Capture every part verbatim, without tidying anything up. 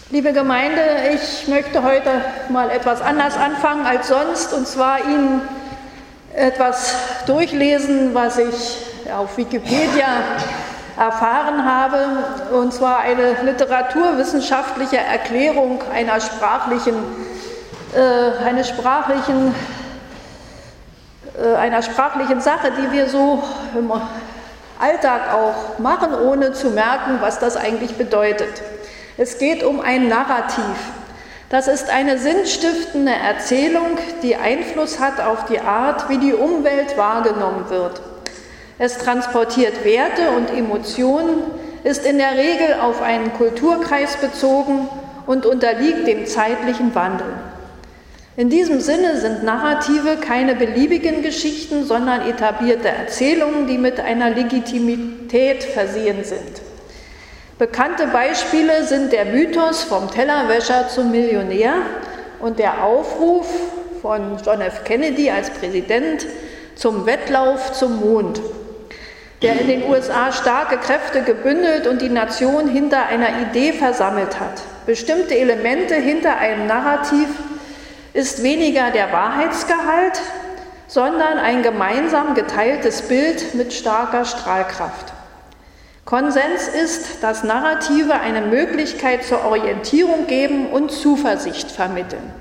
Liebe Gemeinde, ich möchte heute mal etwas anders anfangen als sonst, und zwar Ihnen etwas durchlesen, was ich auf Wikipedia erfahren habe, und zwar eine literaturwissenschaftliche Erklärung einer sprachlichen, äh, eine sprachlichen, äh, einer sprachlichen Sache, die wir so im Alltag auch machen, ohne zu merken, was das eigentlich bedeutet. Es geht um ein Narrativ. Das ist eine sinnstiftende Erzählung, die Einfluss hat auf die Art, wie die Umwelt wahrgenommen wird. Es transportiert Werte und Emotionen, ist in der Regel auf einen Kulturkreis bezogen und unterliegt dem zeitlichen Wandel. In diesem Sinne sind Narrative keine beliebigen Geschichten, sondern etablierte Erzählungen, die mit einer Legitimität versehen sind. Bekannte Beispiele sind der Mythos vom Tellerwäscher zum Millionär und der Aufruf von John F. Kennedy als Präsident zum Wettlauf zum Mond, der in den U S A starke Kräfte gebündelt und die Nation hinter einer Idee versammelt hat. Bestimmte Elemente hinter einem Narrativ ist weniger der Wahrheitsgehalt, sondern ein gemeinsam geteiltes Bild mit starker Strahlkraft. Konsens ist, dass Narrative eine Möglichkeit zur Orientierung geben und Zuversicht vermitteln.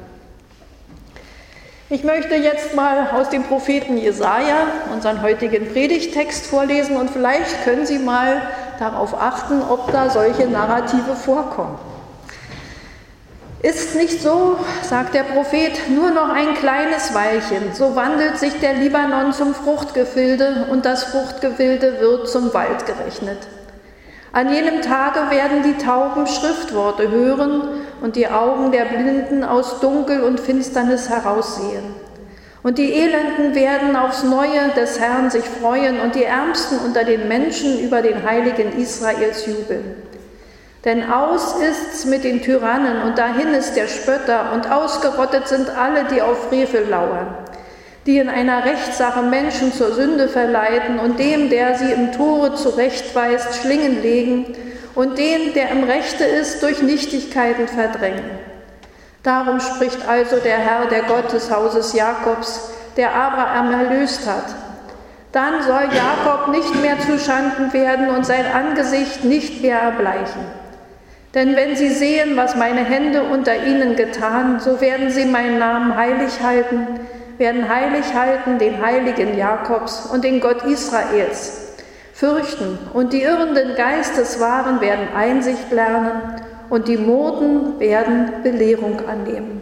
Ich möchte jetzt mal aus dem Propheten Jesaja unseren heutigen Predigttext vorlesen, und vielleicht können Sie mal darauf achten, ob da solche Narrative vorkommen. Ist nicht so, sagt der Prophet, nur noch ein kleines Weilchen, so wandelt sich der Libanon zum Fruchtgefilde und das Fruchtgefilde wird zum Wald gerechnet. An jenem Tage werden die Tauben Schriftworte hören und die Augen der Blinden aus Dunkel und Finsternis heraussehen. Und die Elenden werden aufs Neue des Herrn sich freuen und die Ärmsten unter den Menschen über den Heiligen Israels jubeln. Denn aus ist's mit den Tyrannen und dahin ist der Spötter und ausgerottet sind alle, die auf Frevel lauern, die in einer Rechtssache Menschen zur Sünde verleiten und dem, der sie im Tore zurechtweist, Schlingen legen und den, der im Rechte ist, durch Nichtigkeiten verdrängen. Darum spricht also der Herr, der Gott des Hauses Jakobs, der Abraham erlöst hat. Dann soll Jakob nicht mehr zuschanden werden und sein Angesicht nicht mehr erbleichen. Denn wenn sie sehen, was meine Hände unter ihnen getan, so werden sie meinen Namen heilig halten, werden heilig halten den Heiligen Jakobs und den Gott Israels, fürchten, und die irrenden Geisteswahren werden Einsicht lernen und die Murden werden Belehrung annehmen.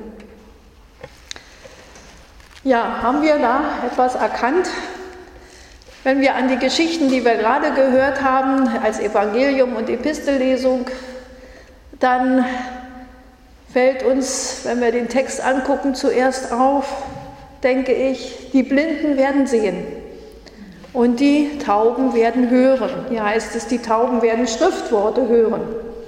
Ja, haben wir da etwas erkannt? Wenn wir an die Geschichten, die wir gerade gehört haben, als Evangelium und Epistellesung, dann fällt uns, wenn wir den Text angucken, zuerst auf, denke ich, die Blinden werden sehen und die Tauben werden hören. Hier heißt es, die Tauben werden Schriftworte hören.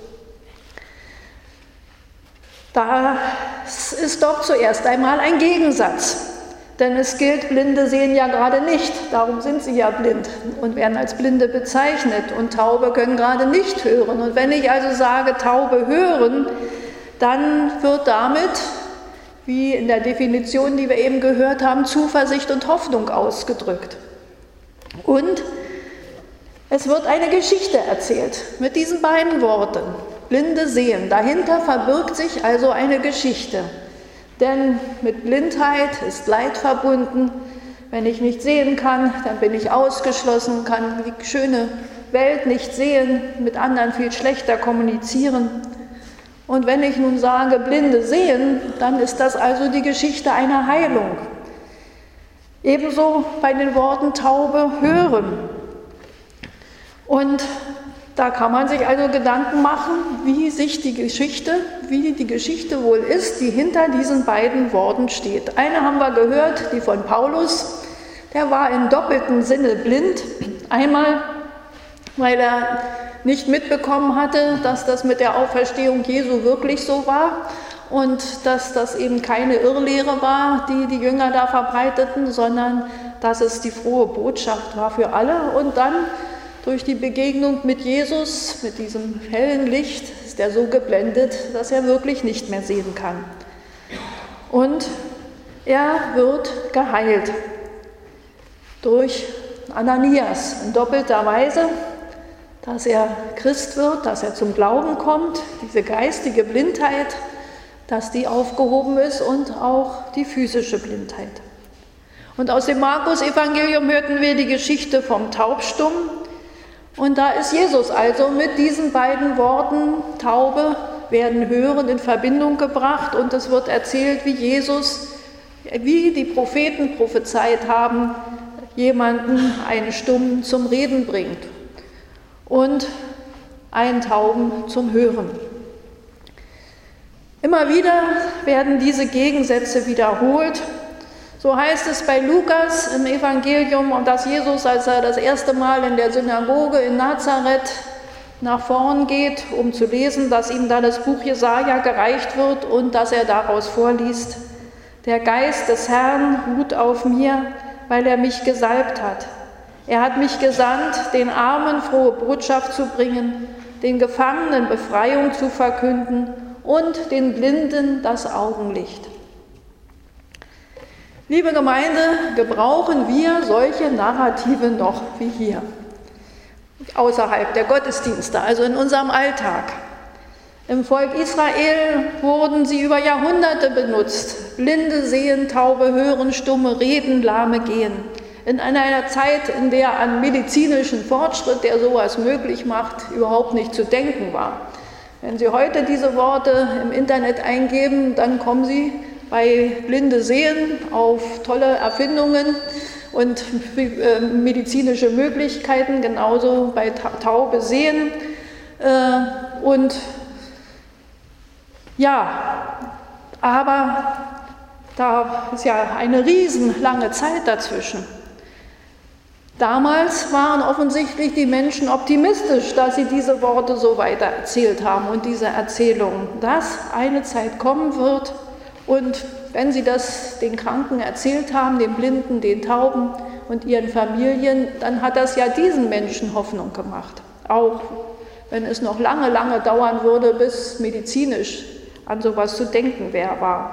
Das ist doch zuerst einmal ein Gegensatz, denn es gilt, Blinde sehen ja gerade nicht, darum sind sie ja blind und werden als Blinde bezeichnet, und Taube können gerade nicht hören. Und wenn ich also sage, Taube hören, dann wird damit, wie in der Definition, die wir eben gehört haben, Zuversicht und Hoffnung ausgedrückt. Und es wird eine Geschichte erzählt mit diesen beiden Worten, Blinde sehen. Dahinter verbirgt sich also eine Geschichte. Denn mit Blindheit ist Leid verbunden. Wenn ich nicht sehen kann, dann bin ich ausgeschlossen, kann die schöne Welt nicht sehen, mit anderen viel schlechter kommunizieren. Und wenn ich nun sage, Blinde sehen, dann ist das also die Geschichte einer Heilung. Ebenso bei den Worten Taube hören. Und da kann man sich also Gedanken machen, wie sich die Geschichte, wie die Geschichte wohl ist, die hinter diesen beiden Worten steht. Eine haben wir gehört, die von Paulus, der war im doppelten Sinne blind. Einmal, weil er nicht mitbekommen hatte, dass das mit der Auferstehung Jesu wirklich so war und dass das eben keine Irrlehre war, die die Jünger da verbreiteten, sondern dass es die frohe Botschaft war für alle. Und dann durch die Begegnung mit Jesus, mit diesem hellen Licht, ist er so geblendet, dass er wirklich nicht mehr sehen kann. Und er wird geheilt durch Ananias in doppelter Weise, dass er Christ wird, dass er zum Glauben kommt, diese geistige Blindheit, dass die aufgehoben ist und auch die physische Blindheit. Und aus dem Markus-Evangelium hörten wir die Geschichte vom Taubstumm. Und da ist Jesus also mit diesen beiden Worten, Taube werden hören, in Verbindung gebracht. Und es wird erzählt, wie Jesus, wie die Propheten prophezeit haben, jemanden, einen Stummen zum Reden bringt und einen Tauben zum Hören. Immer wieder werden diese Gegensätze wiederholt. So heißt es bei Lukas im Evangelium, dass Jesus, als er das erste Mal in der Synagoge in Nazareth nach vorn geht, um zu lesen, dass ihm da das Buch Jesaja gereicht wird und dass er daraus vorliest: Der Geist des Herrn ruht auf mir, weil er mich gesalbt hat. Er hat mich gesandt, den Armen frohe Botschaft zu bringen, den Gefangenen Befreiung zu verkünden und den Blinden das Augenlicht. Liebe Gemeinde, gebrauchen wir solche Narrative noch wie hier, außerhalb der Gottesdienste, also in unserem Alltag. Im Volk Israel wurden sie über Jahrhunderte benutzt. Blinde sehen, Taube hören, Stumme reden, Lahme gehen. In einer Zeit, in der an medizinischen Fortschritt, der sowas möglich macht, überhaupt nicht zu denken war. Wenn Sie heute diese Worte im Internet eingeben, dann kommen Sie bei Blinde sehen auf tolle Erfindungen und medizinische Möglichkeiten, genauso bei Taube sehen. Und ja, aber da ist ja eine riesenlange Zeit dazwischen. Damals waren offensichtlich die Menschen optimistisch, dass sie diese Worte so weiter erzählt haben und diese Erzählungen, dass eine Zeit kommen wird. Und wenn sie das den Kranken erzählt haben, den Blinden, den Tauben und ihren Familien, dann hat das ja diesen Menschen Hoffnung gemacht. Auch wenn es noch lange, lange dauern würde, bis medizinisch an sowas zu denken wer war.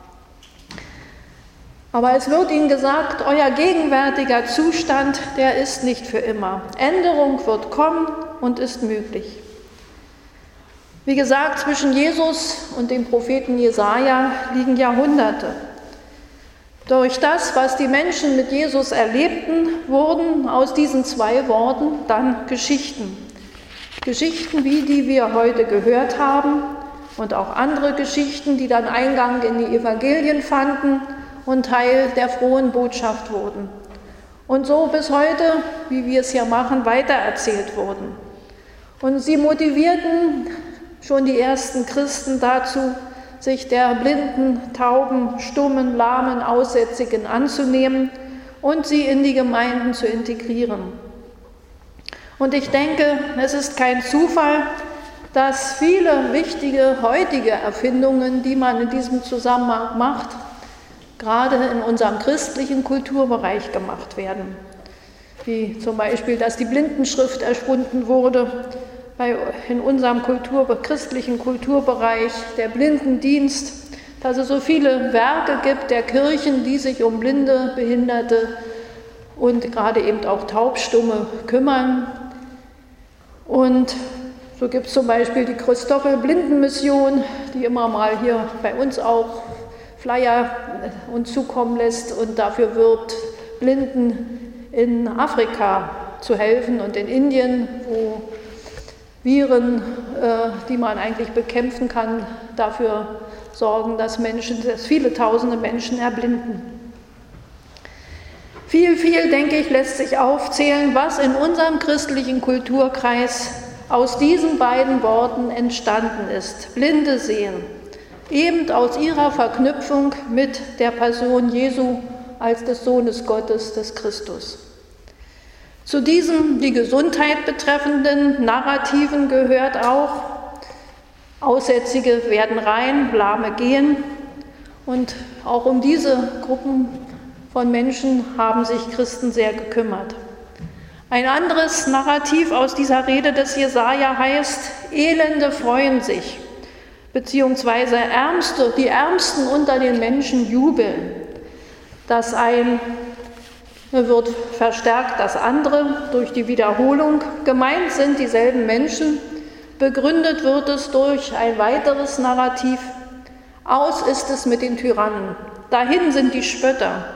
Aber es wird ihnen gesagt, euer gegenwärtiger Zustand, der ist nicht für immer. Änderung wird kommen und ist möglich. Wie gesagt, zwischen Jesus und dem Propheten Jesaja liegen Jahrhunderte. Durch das, was die Menschen mit Jesus erlebten, wurden aus diesen zwei Worten dann Geschichten. Geschichten wie die wir heute gehört haben und auch andere Geschichten, die dann Eingang in die Evangelien fanden und Teil der frohen Botschaft wurden. Und so bis heute, wie wir es hier machen, weitererzählt wurden. Und sie motivierten schon die ersten Christen dazu, sich der Blinden, Tauben, Stummen, Lahmen, Aussätzigen anzunehmen und sie in die Gemeinden zu integrieren. Und ich denke, es ist kein Zufall, dass viele wichtige heutige Erfindungen, die man in diesem Zusammenhang macht, gerade in unserem christlichen Kulturbereich gemacht werden. Wie zum Beispiel, dass die Blindenschrift erfunden wurde, bei, in unserem Kultur, christlichen Kulturbereich, der Blindendienst, dass es so viele Werke gibt der Kirchen, die sich um Blinde, Behinderte und gerade eben auch Taubstumme kümmern. Und so gibt es zum Beispiel die Christoffel-Blindenmission, die immer mal hier bei uns auch Flyer uns zukommen lässt und dafür wirbt, Blinden in Afrika zu helfen und in Indien, wo Viren, äh, die man eigentlich bekämpfen kann, dafür sorgen, dass Menschen, dass viele tausende Menschen erblinden. Viel, viel, denke ich, lässt sich aufzählen, was in unserem christlichen Kulturkreis aus diesen beiden Worten entstanden ist. Blinde sehen, eben aus ihrer Verknüpfung mit der Person Jesu als des Sohnes Gottes, des Christus. Zu diesen die Gesundheit betreffenden Narrativen gehört auch, Aussätzige werden rein, Lahme gehen. Und auch um diese Gruppen von Menschen haben sich Christen sehr gekümmert. Ein anderes Narrativ aus dieser Rede des Jesaja heißt, Elende freuen sich, beziehungsweise Ärmste, die Ärmsten unter den Menschen jubeln. Das eine wird verstärkt, das andere durch die Wiederholung. Gemeint sind dieselben Menschen, begründet wird es durch ein weiteres Narrativ. Aus ist es mit den Tyrannen, dahin sind die Spötter.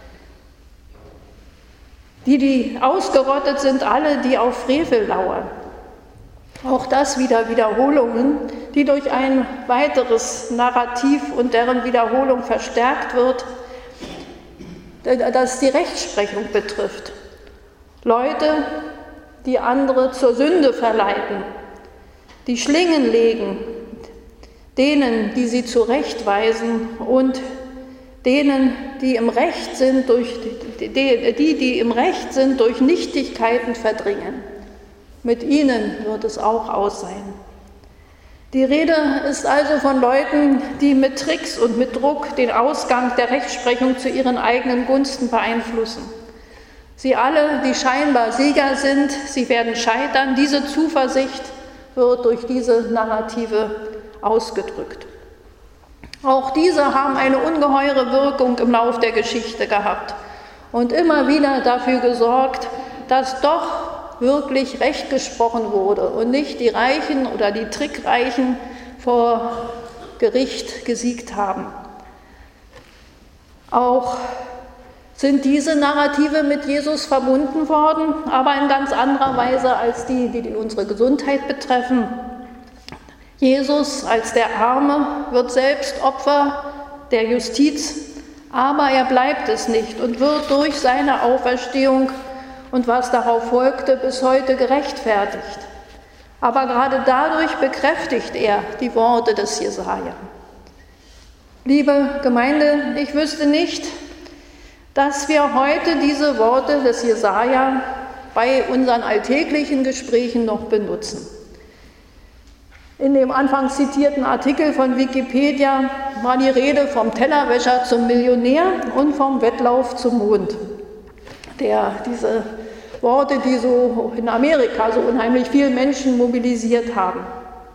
Die, die ausgerottet sind, alle, die auf Frevel lauern. Auch das wieder Wiederholungen, die durch ein weiteres Narrativ und deren Wiederholung verstärkt wird, das die Rechtsprechung betrifft. Leute, die andere zur Sünde verleiten, die Schlingen legen, denen, die sie zurechtweisen und denen, die im Recht sind, durch die, die, die im Recht sind, durch Nichtigkeiten verdringen. Mit ihnen wird es auch aus sein. Die Rede ist also von Leuten, die mit Tricks und mit Druck den Ausgang der Rechtsprechung zu ihren eigenen Gunsten beeinflussen. Sie alle, die scheinbar Sieger sind, sie werden scheitern. Diese Zuversicht wird durch diese Narrative ausgedrückt. Auch diese haben eine ungeheure Wirkung im Lauf der Geschichte gehabt und immer wieder dafür gesorgt, dass doch wirklich Recht gesprochen wurde und nicht die Reichen oder die Trickreichen vor Gericht gesiegt haben. Auch sind diese Narrative mit Jesus verbunden worden, aber in ganz anderer Weise als die, die unsere Gesundheit betreffen. Jesus als der Arme wird selbst Opfer der Justiz, aber er bleibt es nicht und wird durch seine Auferstehung und was darauf folgte bis heute gerechtfertigt. Aber gerade dadurch bekräftigt er die Worte des Jesaja. Liebe Gemeinde, ich wüsste nicht, dass wir heute diese Worte des Jesaja bei unseren alltäglichen Gesprächen noch benutzen. In dem anfangs zitierten Artikel von Wikipedia war die Rede vom Tellerwäscher zum Millionär und vom Wettlauf zum Mond. Der, diese Worte, die so in Amerika so unheimlich viele Menschen mobilisiert haben.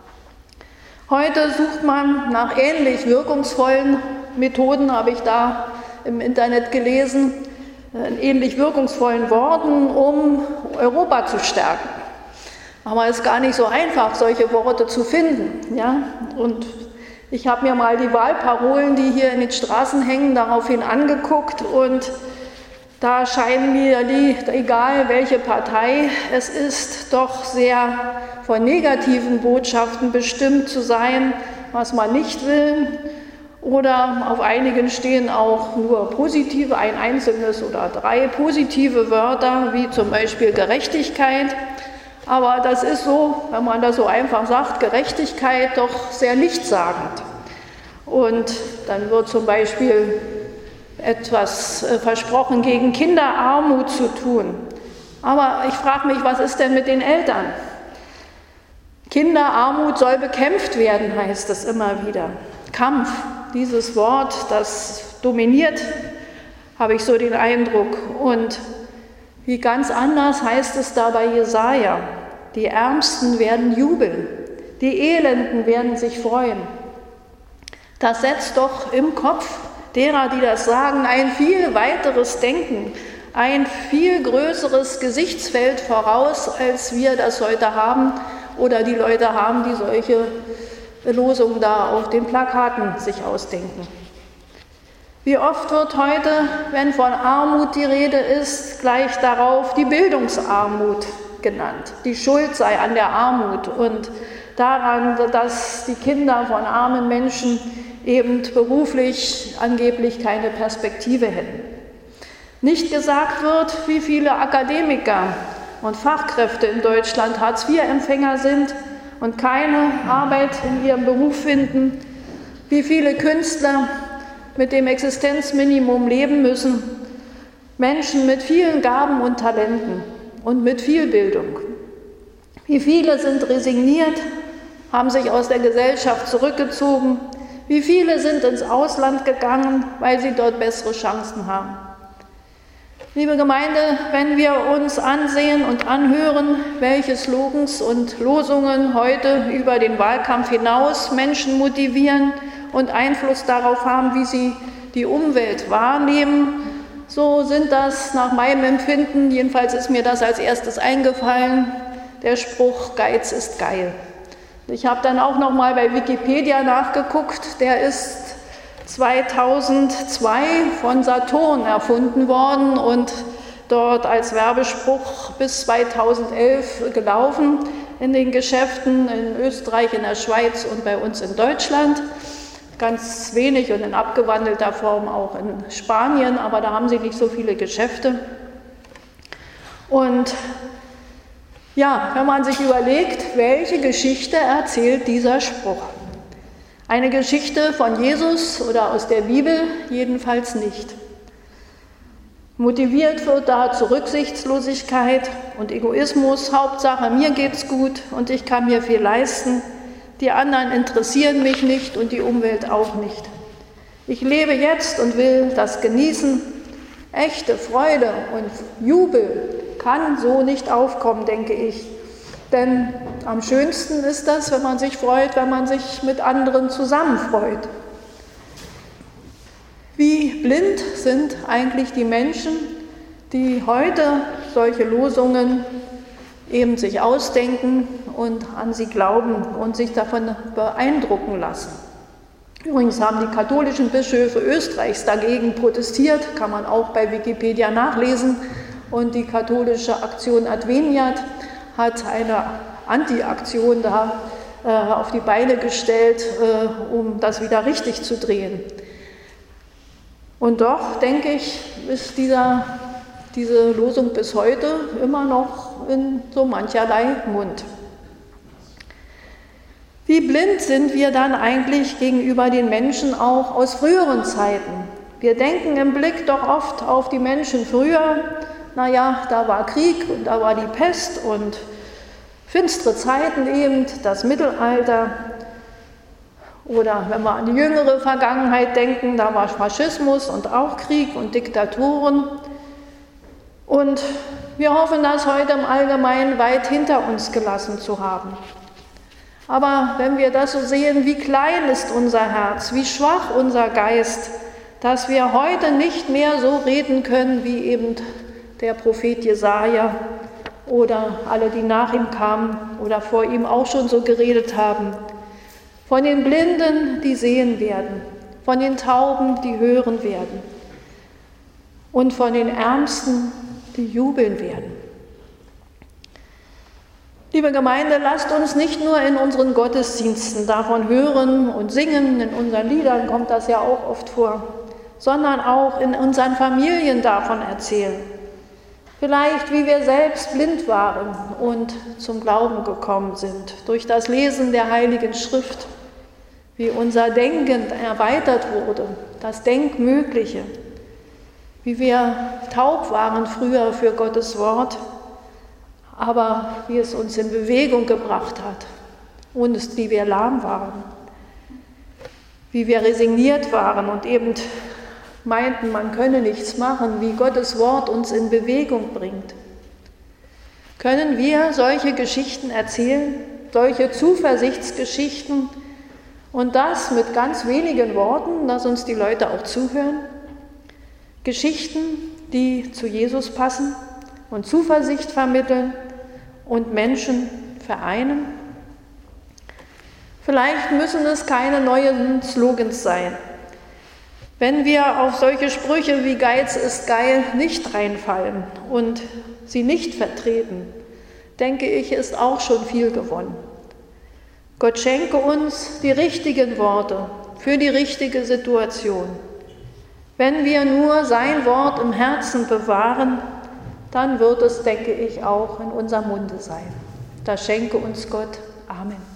Heute sucht man nach ähnlich wirkungsvollen Methoden, habe ich da im Internet gelesen, in ähnlich wirkungsvollen Worten, um Europa zu stärken. Aber es ist gar nicht so einfach, solche Worte zu finden. Ja? Und ich habe mir mal die Wahlparolen, die hier in den Straßen hängen, daraufhin angeguckt und da scheinen mir die, egal welche Partei es ist, doch sehr von negativen Botschaften bestimmt zu sein, was man nicht will. Oder auf einigen stehen auch nur positive, ein einzelnes oder drei positive Wörter, wie zum Beispiel Gerechtigkeit. Aber das ist so, wenn man das so einfach sagt, Gerechtigkeit doch sehr nichtssagend. Und dann wird zum Beispiel etwas versprochen, gegen Kinderarmut zu tun. Aber ich frage mich, was ist denn mit den Eltern? Kinderarmut soll bekämpft werden, heißt es immer wieder. Kampf, dieses Wort, das dominiert, habe ich so den Eindruck. Und wie ganz anders heißt es da bei Jesaja: Die Ärmsten werden jubeln, die Elenden werden sich freuen. Das setzt doch im Kopf derer, die das sagen, ein viel weiteres Denken, ein viel größeres Gesichtsfeld voraus, als wir das heute haben oder die Leute haben, die solche Losungen da auf den Plakaten sich ausdenken. Wie oft wird heute, wenn von Armut die Rede ist, gleich darauf die Bildungsarmut genannt. Die Schuld sei an der Armut und daran, dass die Kinder von armen Menschen eben beruflich angeblich keine Perspektive hätten. Nicht gesagt wird, wie viele Akademiker und Fachkräfte in Deutschland Hartz vier Empfänger sind und keine Arbeit in ihrem Beruf finden, wie viele Künstler mit dem Existenzminimum leben müssen, Menschen mit vielen Gaben und Talenten und mit viel Bildung. Wie viele sind resigniert, haben sich aus der Gesellschaft zurückgezogen, wie viele sind ins Ausland gegangen, weil sie dort bessere Chancen haben. Liebe Gemeinde, wenn wir uns ansehen und anhören, welche Slogans und Losungen heute über den Wahlkampf hinaus Menschen motivieren und Einfluss darauf haben, wie sie die Umwelt wahrnehmen, so sind das nach meinem Empfinden, jedenfalls ist mir das als erstes eingefallen, der Spruch, Geiz ist geil. Ich habe dann auch noch mal bei Wikipedia nachgeguckt, der ist zweitausendzwei von Saturn erfunden worden und dort als Werbespruch bis zweitausendelf gelaufen in den Geschäften in Österreich, in der Schweiz und bei uns in Deutschland. Ganz wenig und in abgewandelter Form auch in Spanien, aber da haben sie nicht so viele Geschäfte. Und ja, wenn man sich überlegt, welche Geschichte erzählt dieser Spruch? Eine Geschichte von Jesus oder aus der Bibel jedenfalls nicht. Motiviert wird da zu Rücksichtslosigkeit und Egoismus, Hauptsache mir geht's gut und ich kann mir viel leisten, die anderen interessieren mich nicht und die Umwelt auch nicht. Ich lebe jetzt und will das genießen. Echte Freude und Jubel kann so nicht aufkommen, denke ich. Denn am schönsten ist das, wenn man sich freut, wenn man sich mit anderen zusammen freut. Wie blind sind eigentlich die Menschen, die heute solche Losungen eben sich ausdenken und an sie glauben und sich davon beeindrucken lassen. Übrigens haben die katholischen Bischöfe Österreichs dagegen protestiert, kann man auch bei Wikipedia nachlesen. Und die katholische Aktion Adveniat hat eine Anti-Aktion da äh, auf die Beine gestellt, äh, um das wieder richtig zu drehen. Und doch, denke ich, ist dieser, diese Losung bis heute immer noch in so mancherlei Mund. Wie blind sind wir dann eigentlich gegenüber den Menschen auch aus früheren Zeiten? Wir denken im Blick doch oft auf die Menschen früher. Naja, da war Krieg und da war die Pest und finstere Zeiten eben, das Mittelalter. Oder wenn wir an die jüngere Vergangenheit denken, da war Faschismus und auch Krieg und Diktaturen. Und wir hoffen, das heute im Allgemeinen weit hinter uns gelassen zu haben. Aber wenn wir das so sehen, wie klein ist unser Herz, wie schwach unser Geist, dass wir heute nicht mehr so reden können wie eben der Prophet Jesaja oder alle, die nach ihm kamen oder vor ihm auch schon so geredet haben. Von den Blinden, die sehen werden, von den Tauben, die hören werden und von den Ärmsten, die jubeln werden. Liebe Gemeinde, lasst uns nicht nur in unseren Gottesdiensten davon hören und singen, in unseren Liedern kommt das ja auch oft vor, sondern auch in unseren Familien davon erzählen. Vielleicht, wie wir selbst blind waren und zum Glauben gekommen sind, durch das Lesen der Heiligen Schrift, wie unser Denken erweitert wurde, das Denkmögliche, wie wir taub waren früher für Gottes Wort, aber wie es uns in Bewegung gebracht hat und wie wir lahm waren, wie wir resigniert waren und eben meinten, man könne nichts machen, wie Gottes Wort uns in Bewegung bringt. Können wir solche Geschichten erzählen, solche Zuversichtsgeschichten und das mit ganz wenigen Worten, dass uns die Leute auch zuhören? Geschichten, die zu Jesus passen und Zuversicht vermitteln und Menschen vereinen? Vielleicht müssen es keine neuen Slogans sein. Wenn wir auf solche Sprüche wie Geiz ist geil nicht reinfallen und sie nicht vertreten, denke ich, ist auch schon viel gewonnen. Gott schenke uns die richtigen Worte für die richtige Situation. Wenn wir nur sein Wort im Herzen bewahren, dann wird es, denke ich, auch in unserem Munde sein. Das schenke uns Gott. Amen.